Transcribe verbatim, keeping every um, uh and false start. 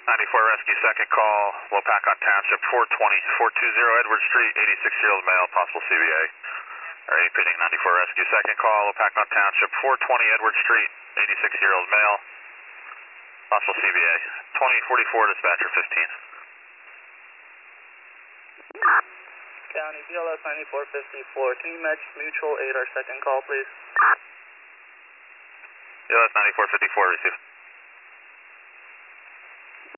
ninety-four Rescue, second call, Wapakon Township, four twenty, four twenty Edward Street, eighty-six-year-old male, possible C B A. Alright, repeating, ninety-four Rescue, second call, Wapakon Township, four twenty Edward Street, eighty-six-year-old male, possible C B A. twenty forty-four, dispatcher fifteen. County B L S ninety-four fifty-four, can you match mutual aid our second call, please? B L S ninety-four fifty-four, receive.